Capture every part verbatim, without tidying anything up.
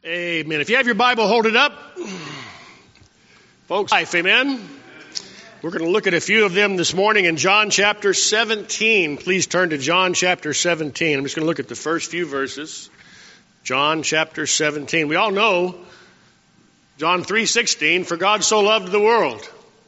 Amen. If you have your Bible, hold it up. Folks, life, amen. We're going to look at a few of them this morning in John chapter seventeen. Please turn to John chapter seventeen. I'm just going to look at the first few verses. John chapter seventeen. We all know John three sixteen, for God so loved the world.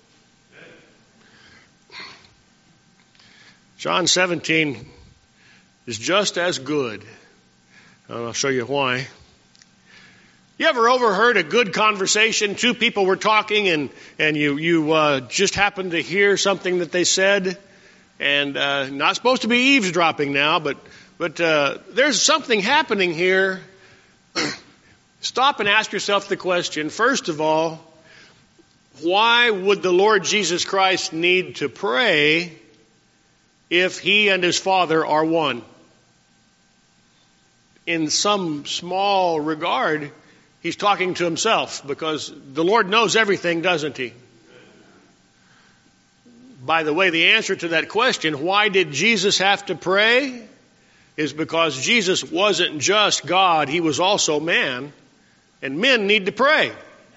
John seventeen is just as good. I'll show you why. You ever overheard a good conversation? Two people were talking and, and you, you uh, just happened to hear something that they said. And uh, not supposed to be eavesdropping now, but, but uh, there's something happening here. Stop and ask yourself the question, first of all, why would the Lord Jesus Christ need to pray if he and his Father are one? In some small regard, he's talking to himself, because the Lord knows everything, doesn't he? By the way, the answer to that question, why did Jesus have to pray, is because Jesus wasn't just God, he was also man, and men need to pray.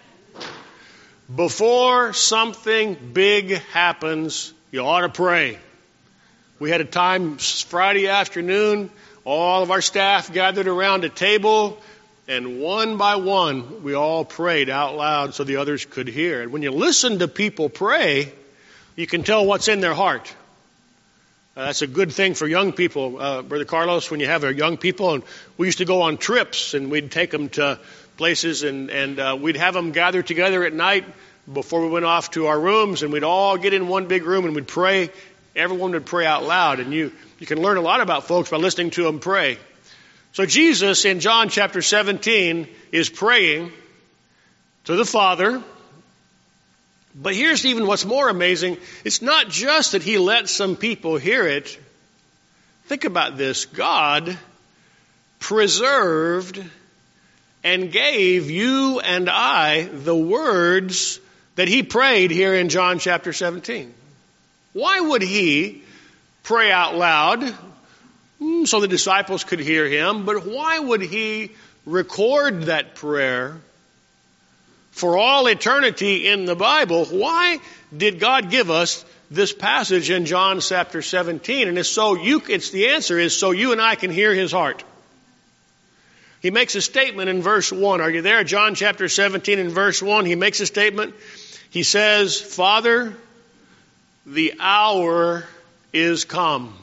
Before something big happens, you ought to pray. We had a time Friday afternoon, all of our staff gathered around a table, and one by one, we all prayed out loud so the others could hear. And when you listen to people pray, you can tell what's in their heart. Uh, that's a good thing for young people, uh, Brother Carlos, when you have our young people. And we used to go on trips, and we'd take them to places, and, and uh, we'd have them gather together at night before we went off to our rooms, and we'd all get in one big room, and we'd pray. Everyone would pray out loud, and you, you can learn a lot about folks by listening to them pray. So Jesus in John chapter seventeen is praying to the Father. But here's even what's more amazing. It's not just that he let some people hear it. Think about this. God preserved and gave you and I the words that he prayed here in John chapter seventeen. Why would he pray out loud so the disciples could hear him? But why would he record that prayer for all eternity in the Bible? Why did God give us this passage in John chapter seventeen? And it's so you, it's the answer is so you and I can hear his heart. He makes a statement in verse one. Are you there? John chapter seventeen and verse one. He makes a statement. He says, Father, the hour is come.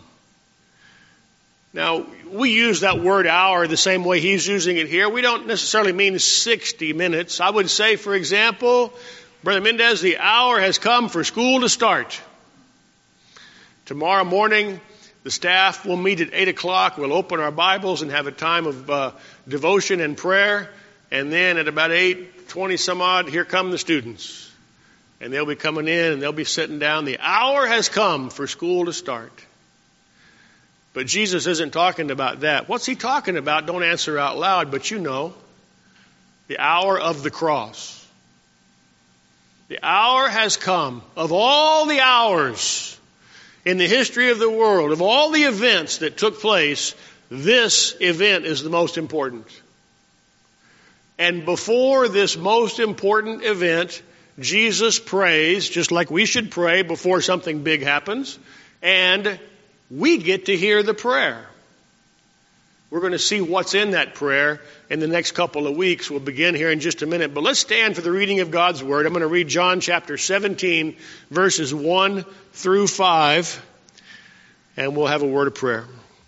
Now, we use that word hour the same way he's using it here. We don't necessarily mean sixty minutes. I would say, for example, Brother Mendez, the hour has come for school to start. Tomorrow morning, the staff will meet at eight o'clock. We'll open our Bibles and have a time of uh, devotion and prayer. And then at about eight twenty some odd, here come the students. And they'll be coming in and they'll be sitting down. The hour has come for school to start. But Jesus isn't talking about that. What's he talking about? Don't answer out loud, but you know. The hour of the cross. The hour has come. Of all the hours in the history of the world, of all the events that took place, this event is the most important. And before this most important event, Jesus prays, just like we should pray before something big happens, and we get to hear the prayer. We're going to see what's in that prayer in the next couple of weeks. We'll begin here in just a minute. But let's stand for the reading of God's Word. I'm going to read John chapter seventeen, verses one through five, and we'll have a word of prayer.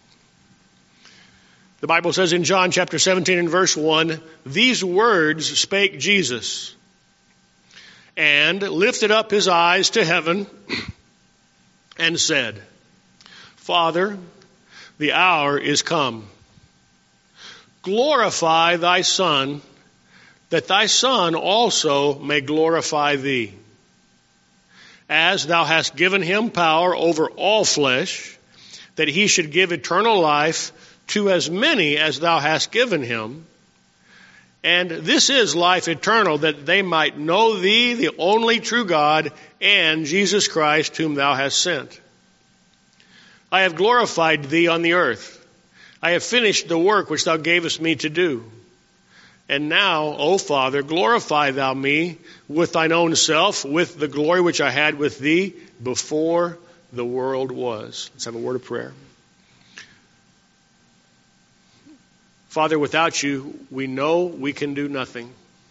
The Bible says in John chapter seventeen and verse one, these words spake Jesus, and lifted up his eyes to heaven, and said, Father, the hour is come. Glorify thy Son, that thy Son also may glorify thee. As thou hast given him power over all flesh, that he should give eternal life to as many as thou hast given him. And this is life eternal, that they might know thee, the only true God, and Jesus Christ, whom thou hast sent. I have glorified thee on the earth. I have finished the work which thou gavest me to do. And now, O Father, glorify thou me with thine own self, with the glory which I had with thee before the world was. Let's have a word of prayer. Father, without you, we know we can do nothing.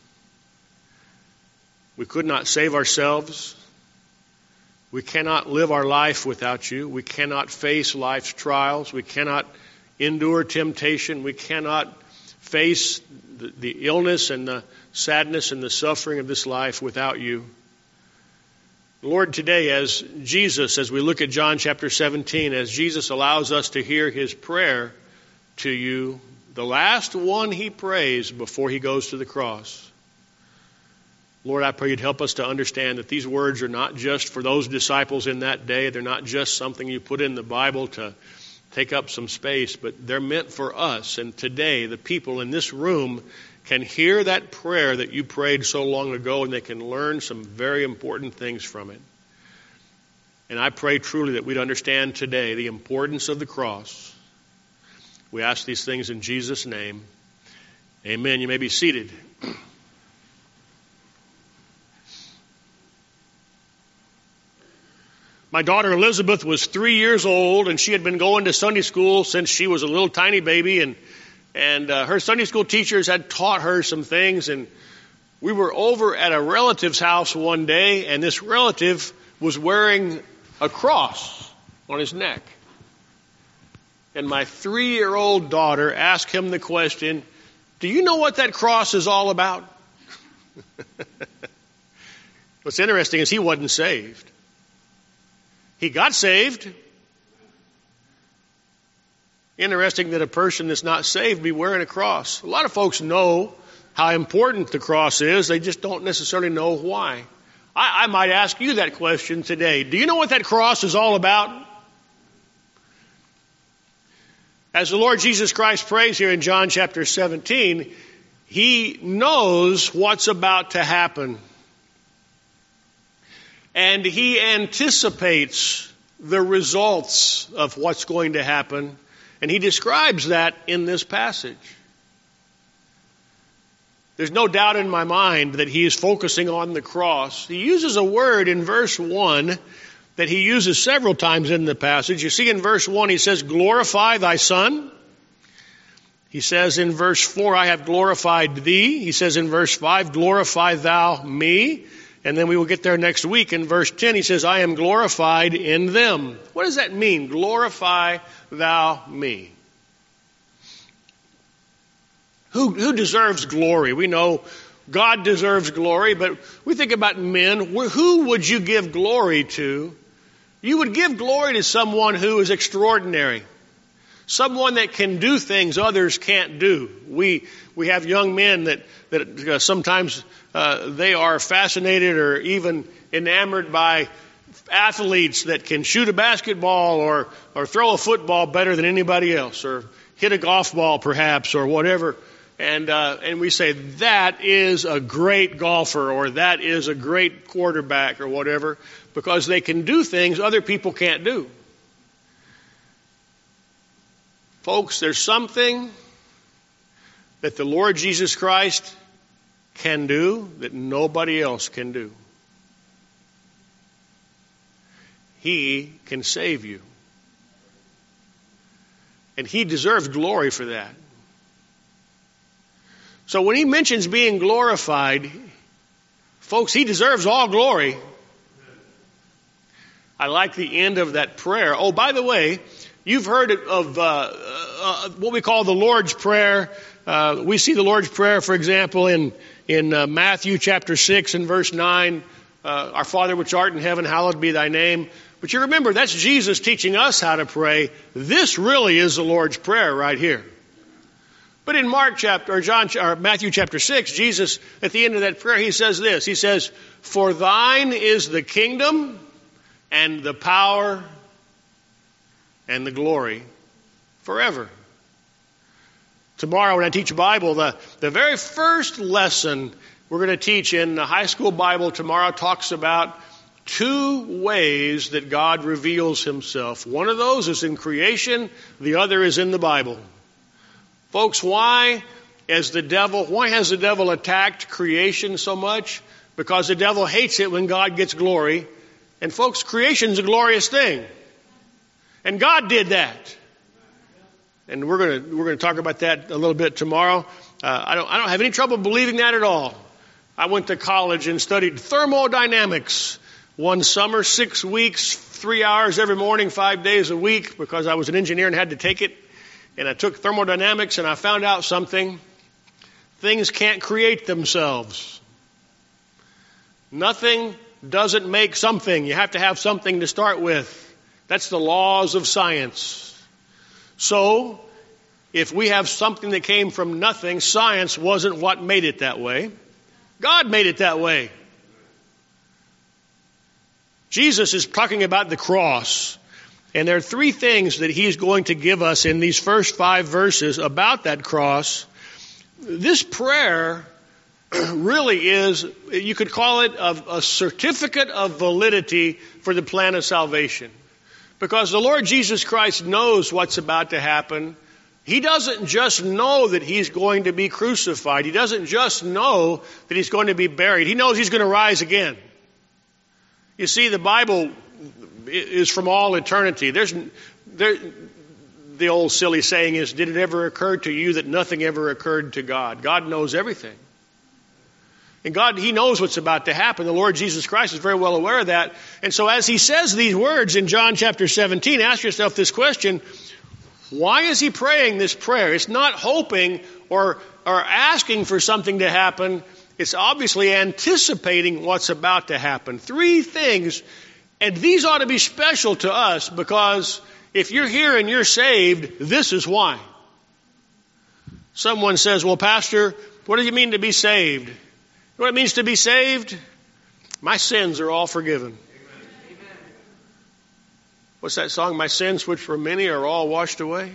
We could not save ourselves. We cannot live our life without you. We cannot face life's trials. We cannot endure temptation. We cannot face the, the illness and the sadness and the suffering of this life without you. Lord, today as Jesus, as we look at John chapter seventeen, as Jesus allows us to hear his prayer to you, the last one he prays before he goes to the cross. Lord, I pray you'd help us to understand that these words are not just for those disciples in that day. They're not just something you put in the Bible to take up some space, but they're meant for us. And today, the people in this room can hear that prayer that you prayed so long ago, and they can learn some very important things from it. And I pray truly that we'd understand today the importance of the cross. We ask these things in Jesus' name. Amen. You may be seated. My daughter Elizabeth was three years old, and she had been going to Sunday school since she was a little tiny baby, and and uh, her Sunday school teachers had taught her some things. And we were over at a relative's house one day, and this relative was wearing a cross on his neck. And my three-year-old daughter asked him the question, "Do you know what that cross is all about?" What's interesting is he wasn't saved. He got saved. Interesting that a person that's not saved be wearing a cross. A lot of folks know how important the cross is. They just don't necessarily know why. I, I might ask you that question today. Do you know what that cross is all about? As the Lord Jesus Christ prays here in John chapter seventeen, he knows what's about to happen. And he anticipates the results of what's going to happen. And he describes that in this passage. There's no doubt in my mind that he is focusing on the cross. He uses a word in verse one that he uses several times in the passage. You see in verse one he says, "Glorify thy Son." He says in verse four, "I have glorified thee." He says in verse five, "Glorify thou me." And then we will get there next week. In verse ten, he says, "I am glorified in them." What does that mean? Glorify thou me. Who, who deserves glory? We know God deserves glory, but we think about men. Who would you give glory to? You would give glory to someone who is extraordinary. Someone that can do things others can't do. We we have young men that that uh, sometimes uh, they are fascinated or even enamored by athletes that can shoot a basketball or or throw a football better than anybody else, or hit a golf ball perhaps, or whatever. And uh, and we say that is a great golfer, or that is a great quarterback, or whatever, because they can do things other people can't do. Folks, there's something that the Lord Jesus Christ can do that nobody else can do. He can save you. And he deserves glory for that. So when he mentions being glorified, folks, he deserves all glory. I like the end of that prayer. Oh, by the way, you've heard of uh, uh, what we call the Lord's Prayer. Uh, we see the Lord's Prayer, for example, in in uh, Matthew chapter six and verse nine. Uh, Our Father which art in heaven, hallowed be thy name. But you remember, that's Jesus teaching us how to pray. This really is the Lord's Prayer right here. But in Mark chapter, or John, or Matthew chapter six, Jesus, at the end of that prayer, he says this. He says, "For thine is the kingdom and the power and the glory forever." Tomorrow when I teach Bible, the, the very first lesson we're going to teach in the high school Bible tomorrow talks about two ways that God reveals himself. One of those is in creation. The other is in the Bible. Folks, why as the devil, why has the devil attacked creation so much? Because the devil hates it when God gets glory. And folks, creation's a glorious thing. And God did that. And we're going to we're going to talk about that a little bit tomorrow. Uh, I don't I don't have any trouble believing that at all. I went to college and studied thermodynamics one summer, six weeks, three hours every morning, five days a week, because I was an engineer and had to take it. And I took thermodynamics and I found out something. Things can't create themselves. Nothing doesn't make something. You have to have something to start with. That's the laws of science. So, if we have something that came from nothing, science wasn't what made it that way. God made it that way. Jesus is talking about the cross. And there are three things that he's going to give us in these first five verses about that cross. This prayer really is, you could call it a, a certificate of validity for the plan of salvation. Because the Lord Jesus Christ knows what's about to happen. He doesn't just know that he's going to be crucified. He doesn't just know that he's going to be buried. He knows he's going to rise again. You see, the Bible is from all eternity. There's, there, the old silly saying is, did it ever occur to you that nothing ever occurred to God? God knows everything. And God, he knows what's about to happen. The Lord Jesus Christ is very well aware of that. And so as he says these words in John chapter seventeen, ask yourself this question: why is he praying this prayer? It's not hoping or, or asking for something to happen. It's obviously anticipating what's about to happen. Three things, and these ought to be special to us, because if you're here and you're saved, this is why. Someone says, well, Pastor, what do you mean to be saved? You know what it means to be saved? My sins are all forgiven. Amen. What's that song? My sins, which were many, are all washed away.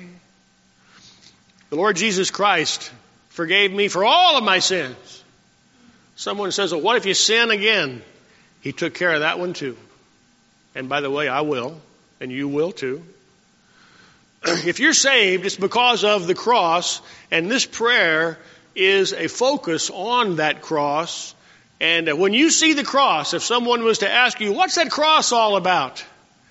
The Lord Jesus Christ forgave me for all of my sins. Someone says, well, what if you sin again? He took care of that one too. And by the way, I will, and you will too. If you're saved, it's because of the cross, and this prayer is a focus on that cross. And when you see the cross, if someone was to ask you, what's that cross all about?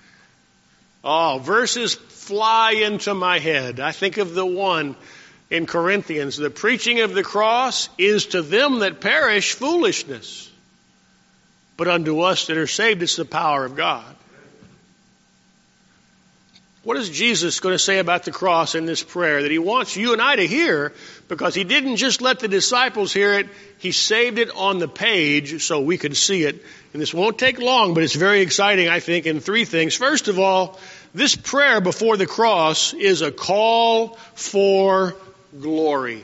Oh, verses fly into my head. I think of the one in Corinthians. The preaching of the cross is to them that perish foolishness, but unto us that are saved, it's the power of God. What is Jesus going to say about the cross in this prayer that he wants you and I to hear? Because he didn't just let the disciples hear it. He saved it on the page so we could see it. And this won't take long, but it's very exciting, I think, in three things. First of all, this prayer before the cross is a call for glory.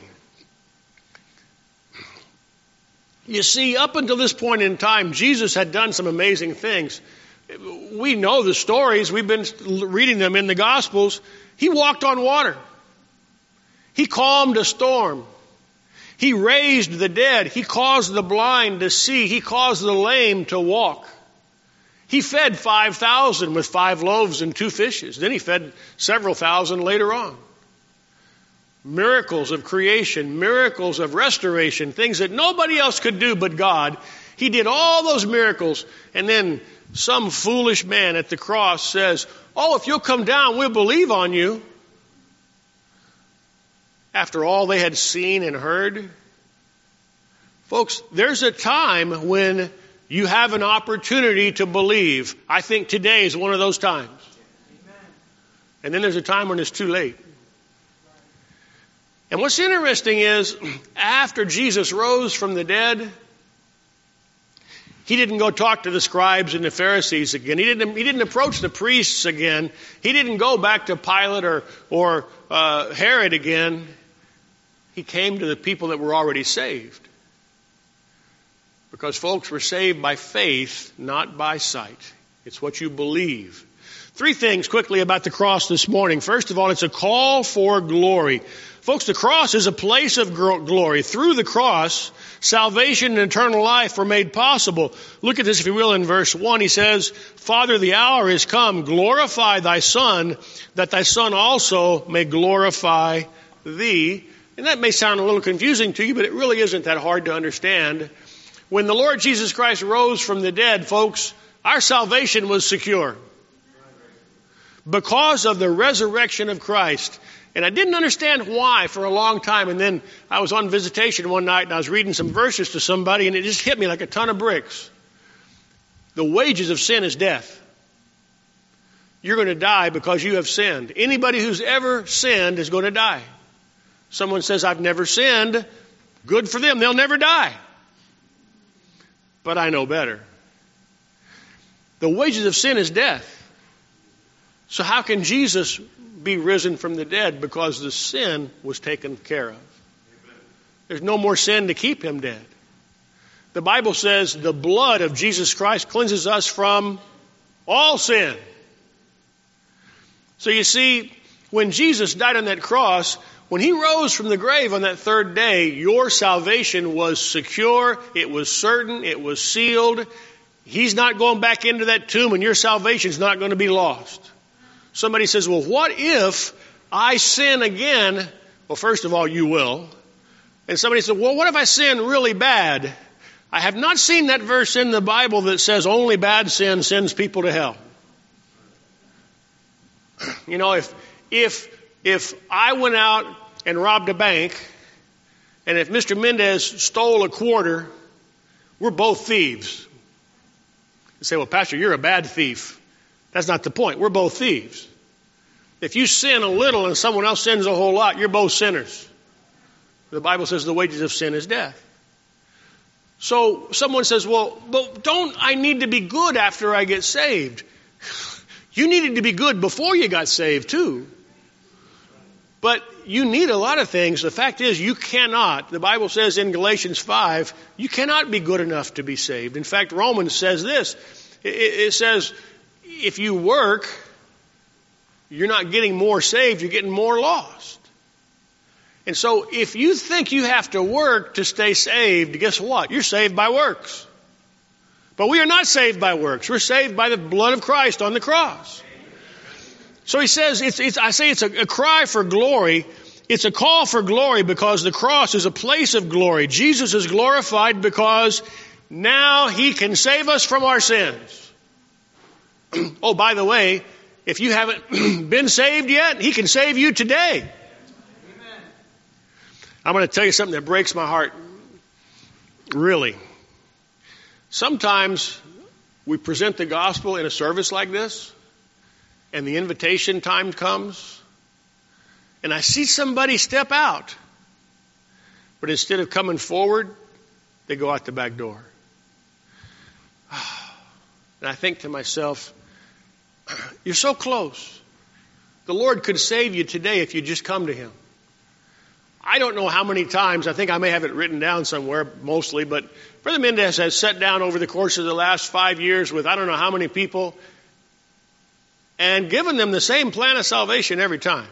You see, up until this point in time, Jesus had done some amazing things. We know the stories. We've been reading them in the Gospels. He walked on water. He calmed a storm. He raised the dead. He caused the blind to see. He caused the lame to walk. He fed five thousand with five loaves and two fishes. Then he fed several thousand later on. Miracles of creation, miracles of restoration, things that nobody else could do but God. He did all those miracles, and then some foolish man at the cross says, oh, if you'll come down, we'll believe on you. After all they had seen and heard. Folks, there's a time when you have an opportunity to believe. I think today is one of those times. Amen. And then there's a time when it's too late. And what's interesting is, after Jesus rose from the dead, he didn't go talk to the scribes and the Pharisees again. He didn't, he didn't approach the priests again. He didn't go back to Pilate or, or uh, Herod again. He came to the people that were already saved. Because folks were saved by faith, not by sight. It's what you believe. Three things quickly about the cross this morning. First of all, it's a call for glory. Folks, the cross is a place of glory. Through the cross, salvation and eternal life were made possible. Look at this, if you will, in verse one. He says, Father, the hour is come. Glorify thy Son, that thy Son also may glorify thee. And that may sound a little confusing to you, but it really isn't that hard to understand. When the Lord Jesus Christ rose from the dead, folks, our salvation was secure because of the resurrection of Christ. And I didn't understand why for a long time. And then I was on visitation one night and I was reading some verses to somebody and it just hit me like a ton of bricks. The wages of sin is death. You're going to die because you have sinned. Anybody who's ever sinned is going to die. Someone says, I've never sinned. Good for them. They'll never die. But I know better. The wages of sin is death. So how can Jesus be risen from the dead? Because the sin was taken care of. There's no more sin to keep him dead. The Bible says the blood of Jesus Christ cleanses us from all sin. So you see, when Jesus died on that cross, when he rose from the grave on that third day, your salvation was secure, it was certain, it was sealed. He's not going back into that tomb and your salvation is not going to be lost. Somebody says, well, what if I sin again? Well, first of all, you will. And somebody said, well, what if I sin really bad? I have not seen that verse in the Bible that says only bad sin sends people to hell. You know, if if if I went out and robbed a bank, and if Mister Mendez stole a quarter, we're both thieves. You say, well, Pastor, you're a bad thief. That's not the point. We're both thieves. If you sin a little and someone else sins a whole lot, you're both sinners. The Bible says the wages of sin is death. So someone says, well, but don't I need to be good after I get saved? You needed to be good before you got saved too. But you need a lot of things. The fact is you cannot, the Bible says in Galatians five, you cannot be good enough to be saved. In fact, Romans says this. It, it says if you work, you're not getting more saved, you're getting more lost. And so if you think you have to work to stay saved, guess what? You're saved by works. But we are not saved by works. We're saved by the blood of Christ on the cross. So he says, it's, it's, I say it's a, a cry for glory. It's a call for glory because the cross is a place of glory. Jesus is glorified because now he can save us from our sins. Oh, by the way, if you haven't been saved yet, he can save you today. Amen. I'm going to tell you something that breaks my heart. Really. Sometimes we present the gospel in a service like this, and the invitation time comes, and I see somebody step out. But instead of coming forward, they go out the back door. And I think to myself, you're so close. The Lord could save you today if you just come to him. I don't know how many times, I think I may have it written down somewhere mostly, but Brother Mendez has sat down over the course of the last five years with I don't know how many people and given them the same plan of salvation every time.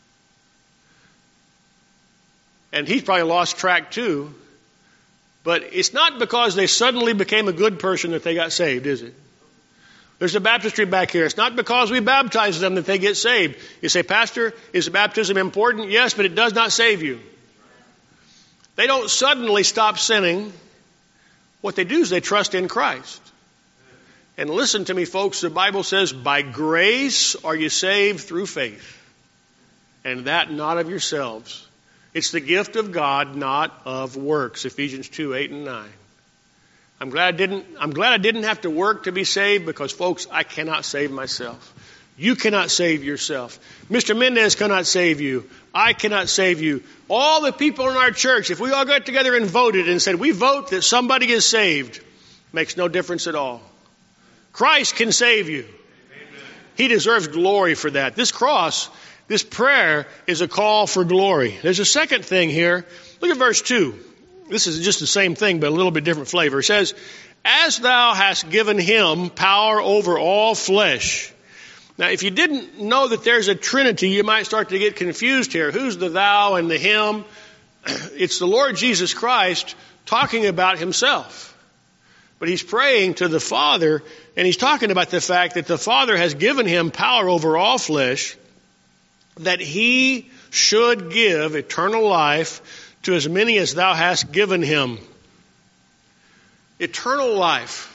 And he's probably lost track too, but it's not because they suddenly became a good person that they got saved, is it? There's a baptistry back here. It's not because we baptize them that they get saved. You say, Pastor, is baptism important? Yes, but it does not save you. They don't suddenly stop sinning. What they do is they trust in Christ. And listen to me, folks. The Bible says, by grace are you saved through faith. And that not of yourselves. It's the gift of God, not of works. Ephesians two, eight and nine. I'm glad I didn't, I'm glad I didn't have to work to be saved because, folks, I cannot save myself. You cannot save yourself. Mister Mendez cannot save you. I cannot save you. All the people in our church, if we all got together and voted and said, we vote that somebody is saved, makes no difference at all. Christ can save you. Amen. He deserves glory for that. This cross, this prayer is a call for glory. There's a second thing here. Look at verse two. This is just the same thing, but a little bit different flavor. It says, as thou hast given him power over all flesh. Now, if you didn't know that there's a Trinity, you might start to get confused here. Who's the thou and the him? It's the Lord Jesus Christ talking about himself. But he's praying to the Father, and he's talking about the fact that the Father has given him power over all flesh, that he should give eternal life to as many as thou hast given him. Eternal life.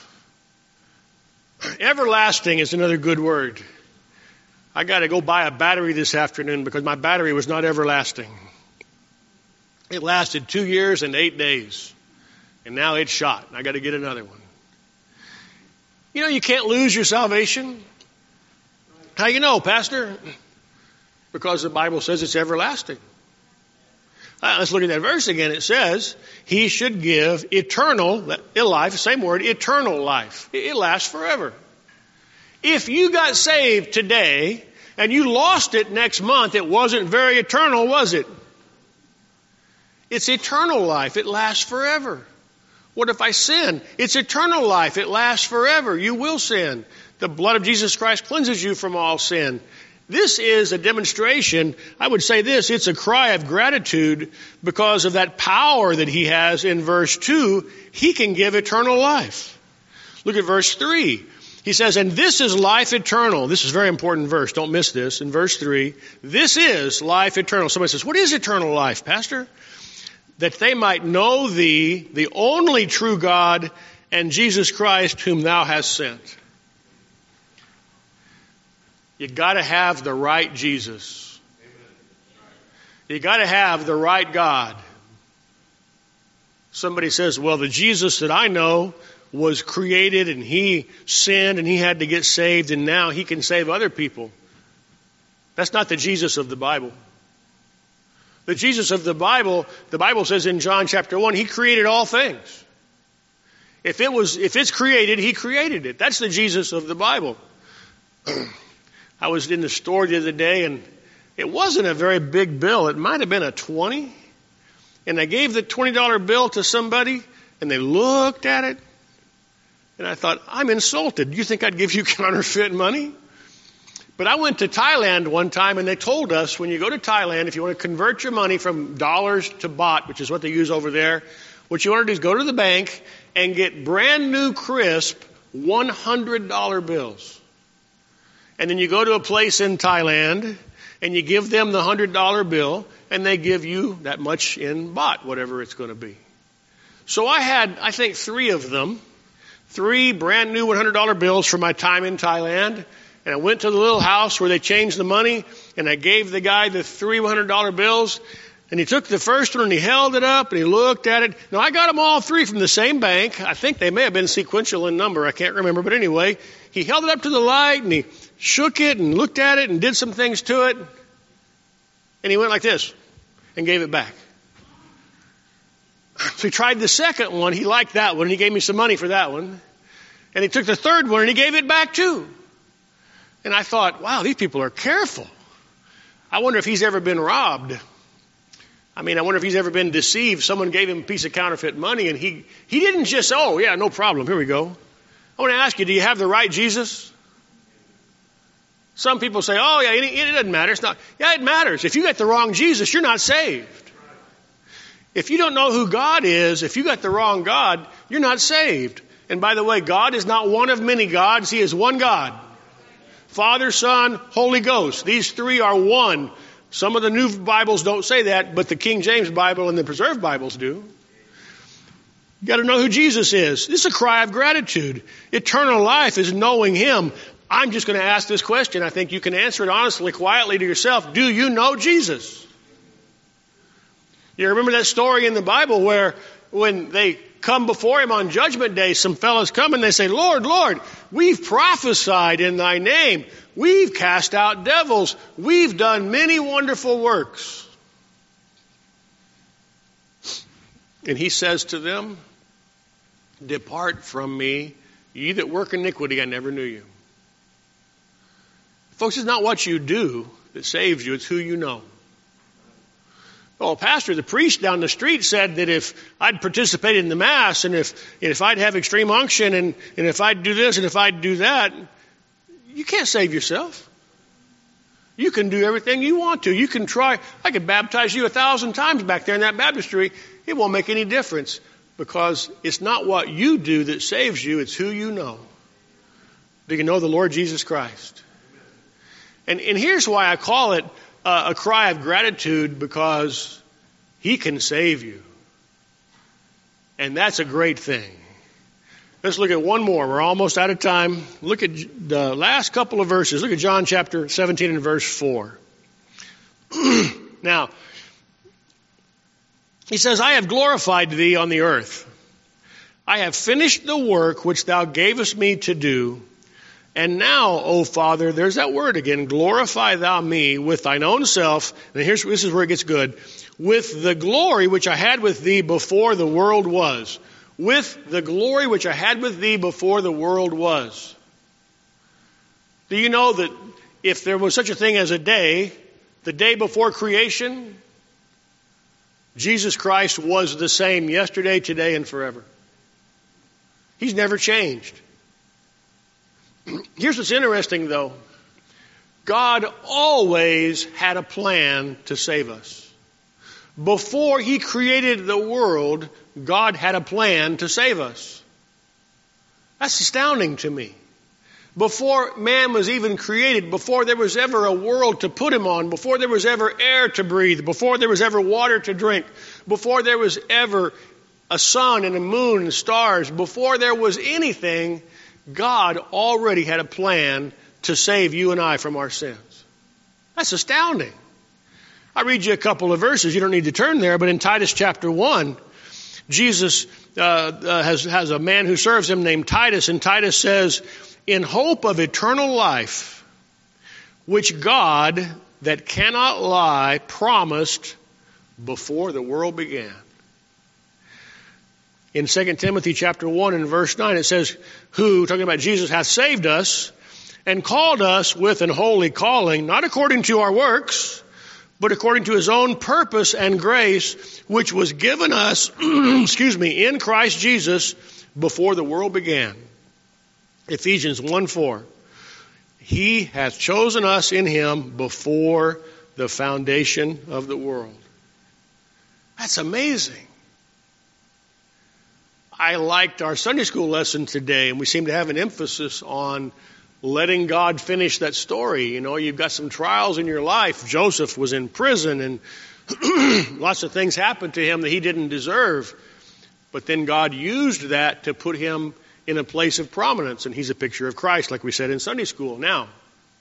Everlasting is another good word. I got to go buy a battery this afternoon because my battery was not everlasting. It lasted two years and eight days. And now it's shot. I got to get another one. You know, you can't lose your salvation. How you know, Pastor? Because the Bible says it's everlasting. Uh, let's look at that verse again. It says, he should give eternal life, same word, eternal life. It lasts forever. If you got saved today and you lost it next month, it wasn't very eternal, was it? It's eternal life. It lasts forever. What if I sin? It's eternal life. It lasts forever. You will sin. The blood of Jesus Christ cleanses you from all sin. This is a demonstration. I would say this, it's a cry of gratitude because of that power that he has in verse two. He can give eternal life. Look at verse three. He says, and this is life eternal. This is a very important verse. Don't miss this. In verse three, this is life eternal. Somebody says, what is eternal life, Pastor? That they might know thee, the only true God, and Jesus Christ, whom thou hast sent. You got to have the right Jesus. You got to have the right God. Somebody says, well, the Jesus that I know was created and he sinned and he had to get saved and now he can save other people. That's not the Jesus of the Bible. The Jesus of the Bible, the Bible says in John chapter one, he created all things. If it was, if it's created, he created it. That's the Jesus of the Bible. I was in the store the other day and it wasn't a very big bill. It might have been a twenty. And I gave the twenty dollar bill to somebody and they looked at it. And I thought, I'm insulted. You think I'd give you counterfeit money? But I went to Thailand one time and they told us when you go to Thailand, if you want to convert your money from dollars to baht, which is what they use over there, what you want to do is go to the bank and get brand new crisp one hundred dollar bills. And then you go to a place in Thailand and you give them the one hundred dollar bill and they give you that much in baht, whatever it's going to be. So I had, I think, three of them, three brand new one hundred dollar bills for my time in Thailand. And I went to the little house where they changed the money and I gave the guy the three one hundred dollar bills. And he took the first one and he held it up and he looked at it. Now, I got them all three from the same bank. I think they may have been sequential in number. I can't remember. But anyway, he held it up to the light and he shook it and looked at it and did some things to it. And he went like this and gave it back. So he tried the second one. He liked that one. And he gave me some money for that one. And he took the third one and he gave it back too. And I thought, wow, these people are careful. I wonder if he's ever been robbed. I mean, I wonder if he's ever been deceived. Someone gave him a piece of counterfeit money and he, he didn't just, oh, yeah, no problem. Here we go. I want to ask you, do you have the right Jesus? Some people say, oh, yeah, it, it doesn't matter. It's not. Yeah, it matters. If you got the wrong Jesus, you're not saved. If you don't know who God is, if you got the wrong God, you're not saved. And by the way, God is not one of many gods. He is one God. Father, Son, Holy Ghost. These three are one. Some of the new Bibles don't say that, but the King James Bible and the Preserved Bibles do. You got to know who Jesus is. This is a cry of gratitude. Eternal life is knowing him. I'm just going to ask this question. I think you can answer it honestly, quietly to yourself. Do you know Jesus? You remember that story in the Bible where when they come before him on Judgment Day, some fellows come and they say, Lord, Lord, we've prophesied in thy name. We've cast out devils. We've done many wonderful works. And he says to them, depart from me, ye that work iniquity, I never knew you. Folks, it's not what you do that saves you, it's who you know. Oh, pastor, the priest down the street said that if I'd participated in the Mass and if, and if I'd have extreme unction and, and if I'd do this and if I'd do that, you can't save yourself. You can do everything you want to. You can try. I could baptize you a thousand times back there in that baptistry. It won't make any difference because it's not what you do that saves you. It's who you know. Do you know the Lord Jesus Christ? And, and here's why I call it uh, a cry of gratitude because He can save you. And that's a great thing. Let's look at one more. We're almost out of time. Look at the last couple of verses. Look at John chapter seventeen and verse four. Now, He says, I have glorified thee on the earth. I have finished the work which thou gavest me to do. And now, O Father, there's that word again, glorify thou me with thine own self. And here's, this is where it gets good. With the glory which I had with thee before the world was. With the glory which I had with thee before the world was. Do you know that if there was such a thing as a day, the day before creation, Jesus Christ was the same yesterday, today, and forever. He's never changed. Here's what's interesting, though. God always had a plan to save us. Before He created the world, God had a plan to save us. That's astounding to me. Before man was even created, before there was ever a world to put him on, before there was ever air to breathe, before there was ever water to drink, before there was ever a sun and a moon and stars, before there was anything, God already had a plan to save you and I from our sins. That's astounding. I'll read you a couple of verses. You don't need to turn there, but in Titus chapter one, Jesus uh, uh, has, has a man who serves him named Titus, and Titus says, in hope of eternal life, which God, that cannot lie, promised before the world began. In Second Timothy chapter one and verse nine, it says, who, talking about Jesus, hath saved us and called us with an holy calling, not according to our works, but according to His own purpose and grace, which was given us, excuse me, in Christ Jesus before the world began. Ephesians one four. He hath chosen us in Him before the foundation of the world. That's amazing. I liked our Sunday school lesson today, and we seem to have an emphasis on letting God finish that story. You know, you've got some trials in your life. Joseph was in prison, and lots of things happened to him that he didn't deserve. But then God used that to put him in a place of prominence, and he's a picture of Christ, like we said in Sunday school. Now,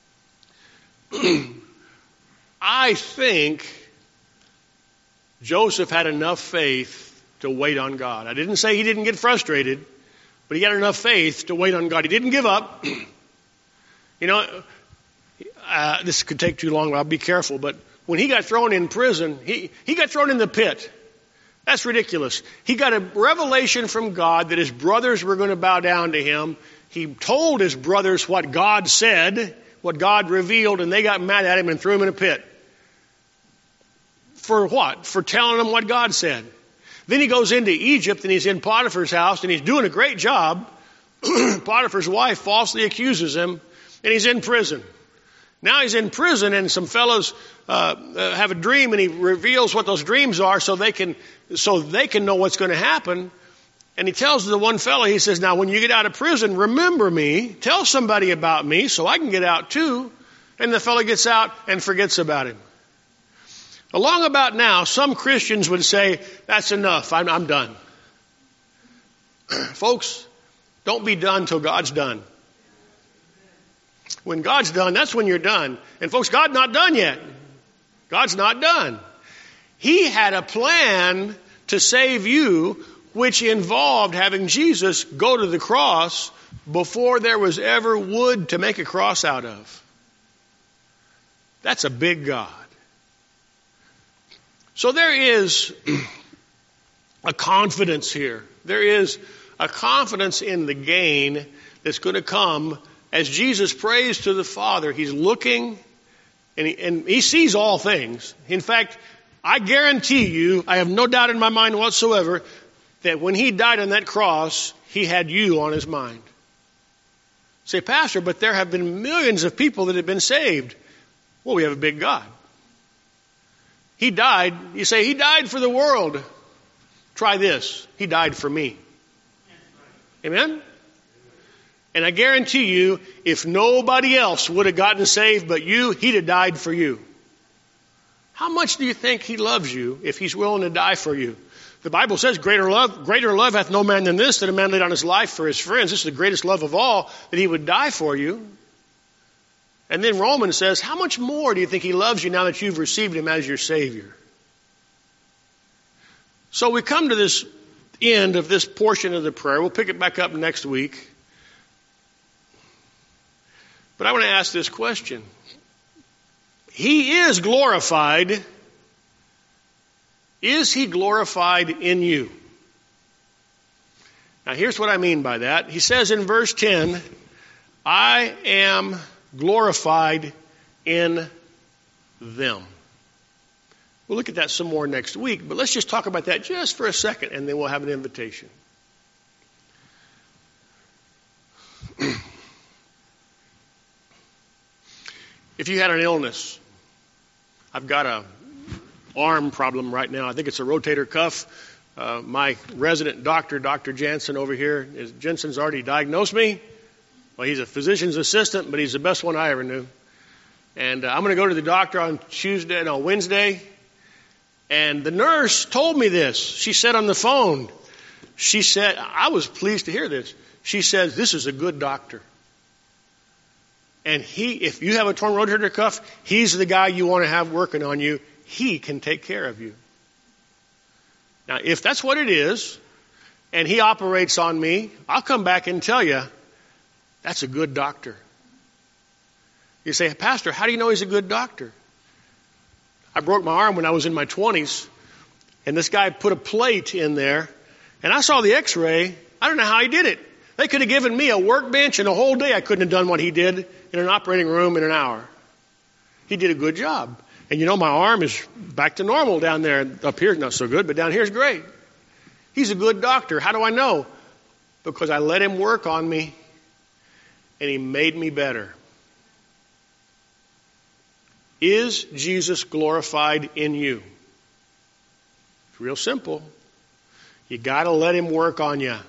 I think Joseph had enough faith to wait on God. I didn't say he didn't get frustrated, but he had enough faith to wait on God. He didn't give up. You know, uh, this could take too long, but I'll be careful. But when he got thrown in prison, he, he got thrown in the pit. That's ridiculous. He got a revelation from God that his brothers were going to bow down to him. He told his brothers what God said, what God revealed, and they got mad at him and threw him in a pit. For what? For telling them what God said. Then he goes into Egypt and he's in Potiphar's house and he's doing a great job. Potiphar's wife falsely accuses him and he's in prison. Now he's in prison and some fellows uh, uh, have a dream and he reveals what those dreams are so they can so they can know what's going to happen. And he tells the one fellow, he says, now when you get out of prison, remember me, tell somebody about me so I can get out too. And the fellow gets out and forgets about him. Along about now, some Christians would say, that's enough, I'm, I'm done. Folks, don't be done till God's done. When God's done, that's when you're done. And folks, God's not done yet. God's not done. He had a plan to save you, which involved having Jesus go to the cross before there was ever wood to make a cross out of. That's a big God. So there is a confidence here. There is a confidence in the gain that's going to come as Jesus prays to the Father. He's looking and he, and he sees all things. In fact, I guarantee you, I have no doubt in my mind whatsoever, that when he died on that cross, he had you on his mind. Say, Pastor, but there have been millions of people that have been saved. Well, we have a big God. He died. You say, he died for the world. Try this. He died for me. Amen? And I guarantee you, if nobody else would have gotten saved but you, he'd have died for you. How much do you think he loves you if he's willing to die for you? The Bible says greater love, greater love hath no man than this, that a man laid down his life for his friends. This is the greatest love of all, that he would die for you. And then Romans says, how much more do you think he loves you now that you've received him as your Savior? So we come to this end of this portion of the prayer. We'll pick it back up next week. But I want to ask this question. He is glorified. Is he glorified in you? Now here's what I mean by that. He says in verse ten, I am glorified in them. We'll look at that some more next week, but let's just talk about that just for a second, and then we'll have an invitation. If you had an illness, I've got a arm problem right now. I think it's a rotator cuff. Uh, my resident doctor, Doctor Jansen over here, is, Jensen's already diagnosed me. Well, he's a physician's assistant, but he's the best one I ever knew. And uh, I'm going to go to the doctor on Tuesday, no, Wednesday. And the nurse told me this. She said on the phone, she said, I was pleased to hear this. She says, this is a good doctor. And he, if you have a torn rotator cuff, he's the guy you want to have working on you. He can take care of you. Now, if that's what it is, and he operates on me, I'll come back and tell you, that's a good doctor. You say, Pastor, how do you know he's a good doctor? I broke my arm when I was in my twenties, and this guy put a plate in there, and I saw the x-ray. I don't know how he did it. They could have given me a workbench, and a whole day I couldn't have done what he did in an operating room in an hour. He did a good job. And you know, my arm is back to normal down there. Up here, not so good, but down here is great. He's a good doctor. How do I know? Because I let him work on me, and he made me better. Is Jesus glorified in you? It's real simple. You got to let him work on you,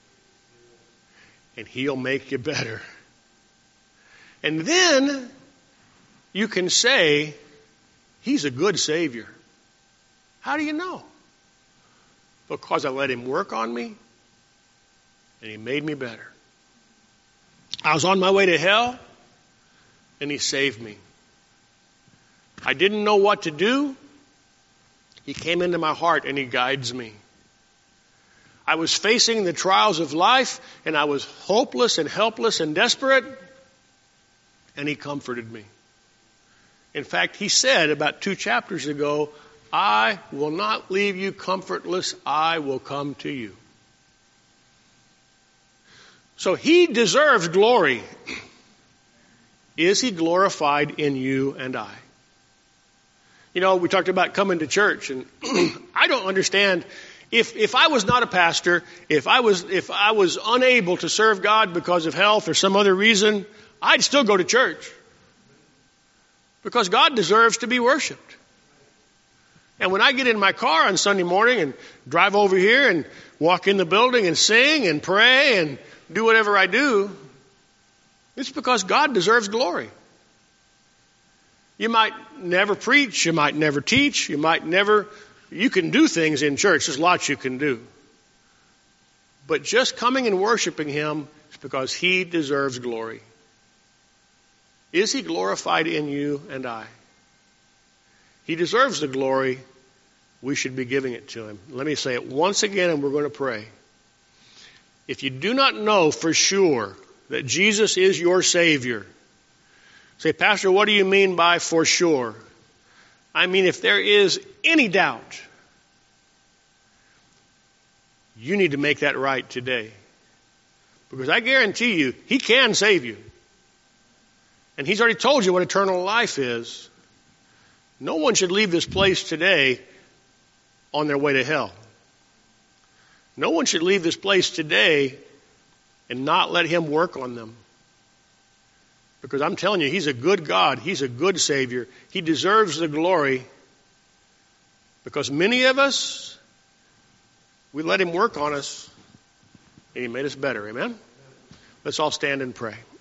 and he'll make you better. And then you can say, he's a good Savior. How do you know? Because I let him work on me, and he made me better. I was on my way to hell, and he saved me. I didn't know what to do. He came into my heart, and he guides me. I was facing the trials of life, and I was hopeless and helpless and desperate, and he comforted me. In fact, he said about two chapters ago, I will not leave you comfortless. I will come to you. So he deserves glory. Is he glorified in you and I? You know, we talked about coming to church, and I don't understand. If if I was not a pastor, if I was if I was unable to serve God because of health or some other reason, I'd still go to church. Because God deserves to be worshiped. And when I get in my car on Sunday morning and drive over here and walk in the building and sing and pray and do whatever I do, it's because God deserves glory. You might never preach, you might never teach, you might never, you can do things in church, there's lots you can do. But just coming and worshiping him is because he deserves glory. Is he glorified in you and I? He deserves the glory. We should be giving it to him. Let me say it once again, and we're going to pray. If you do not know for sure that Jesus is your Savior, say, Pastor, what do you mean by for sure? I mean, if there is any doubt, you need to make that right today. Because I guarantee you, he can save you. And he's already told you what eternal life is. No one should leave this place today on their way to hell. No one should leave this place today and not let him work on them. Because I'm telling you, he's a good God. He's a good Savior. He deserves the glory. Because many of us, we let him work on us, and he made us better. Amen? Let's all stand and pray.